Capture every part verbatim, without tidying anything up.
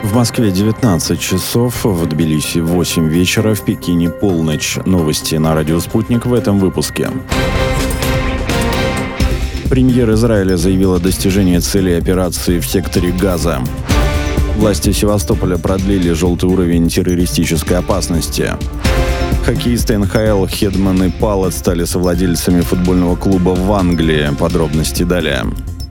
В Москве девятнадцать часов, в Тбилиси восемь вечера, в Пекине полночь. Новости на радио «Спутник» в этом выпуске. Премьер Израиля заявил о достижении целей операции в секторе Газа. Власти Севастополя продлили желтый уровень террористической опасности. Хоккеисты эн ха эл Хедман и Паллет стали совладельцами футбольного клуба в Англии. Подробности далее.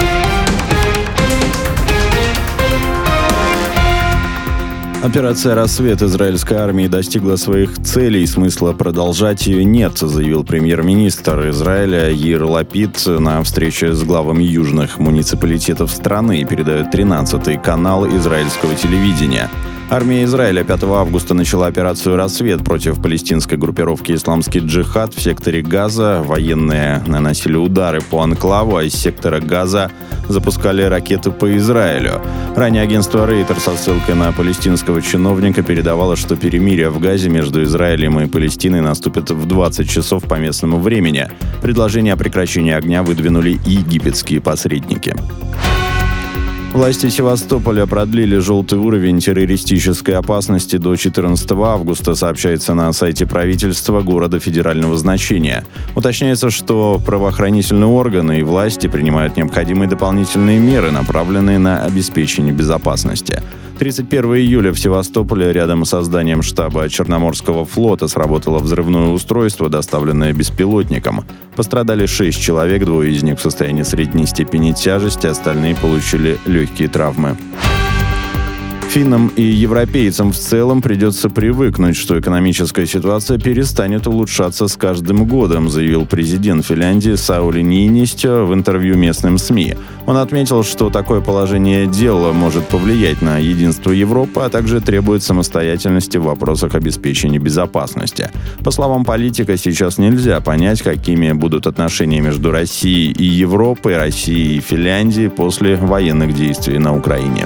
Операция «Рассвет» израильской армии достигла своих целей, смысла продолжать ее нет, заявил премьер-министр Израиля Яир Лапид на встрече с главами южных муниципалитетов страны, передает тринадцатый канал израильского телевидения. Армия Израиля пятого августа начала операцию «Рассвет» против палестинской группировки «Исламский джихад» в секторе Газа. Военные наносили удары по анклаву, а из сектора Газа запускали ракеты по Израилю. Ранее агентство Рейтер со ссылкой на палестинского чиновника передавало, что перемирие в Газе между Израилем и Палестиной наступит в двадцать часов по местному времени. Предложение о прекращении огня выдвинули и египетские посредники. Власти Севастополя продлили желтый уровень террористической опасности до четырнадцатого августа, сообщается на сайте правительства города федерального значения. Уточняется, что правоохранительные органы и власти принимают необходимые дополнительные меры, направленные на обеспечение безопасности. тридцать первого июля в Севастополе рядом со зданием штаба Черноморского флота сработало взрывное устройство, доставленное беспилотником. Пострадали шесть человек, двое из них в состоянии средней степени тяжести, остальные получили легкие травмы. Финнам и европейцам в целом придется привыкнуть, что экономическая ситуация перестанет улучшаться с каждым годом, заявил президент Финляндии Саули Ниинистё в интервью местным СМИ. Он отметил, что такое положение дел может повлиять на единство Европы, а также требует самостоятельности в вопросах обеспечения безопасности. По словам политика, сейчас нельзя понять, какими будут отношения между Россией и Европой, Россией и Финляндией после военных действий на Украине.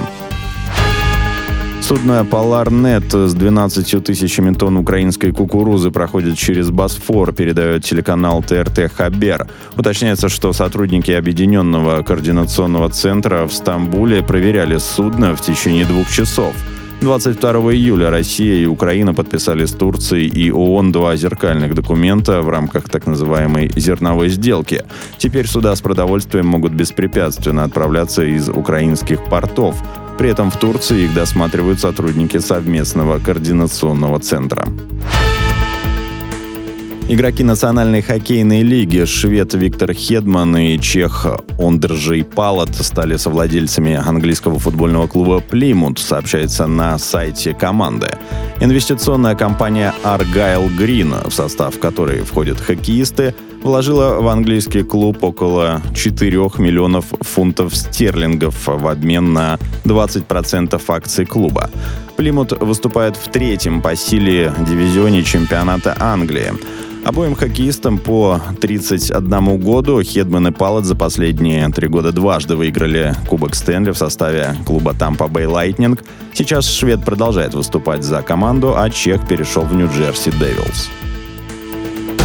Судно «Поларнет» с двенадцатью тысячами тонн украинской кукурузы проходит через Босфор, передает телеканал тэ эр тэ «Хабер». Уточняется, что сотрудники Объединенного координационного центра в Стамбуле проверяли судно в течение двух часов. двадцать второго июля Россия и Украина подписали с Турцией и ООН два зеркальных документа в рамках так называемой «зерновой сделки». Теперь суда с продовольствием могут беспрепятственно отправляться из украинских портов. При этом в Турции их досматривают сотрудники совместного координационного центра. Игроки национальной хоккейной лиги швед Виктор Хедман и чех Ондржей Паллет стали совладельцами английского футбольного клуба «Плимут», сообщается на сайте команды. Инвестиционная компания Argyle Green, в состав которой входят хоккеисты, вложила в английский клуб около четырёх миллионов фунтов стерлингов в обмен на двадцать процентов акций клуба. Плимут выступает в третьем по силе дивизионе чемпионата Англии. Обоим хоккеистам по тридцать одному году. Хедман и Паллет за последние три года дважды выиграли Кубок Стэнли в составе клуба Tampa Bay Lightning. Сейчас швед продолжает выступать за команду, а чех перешел в Нью-Джерси Девилс.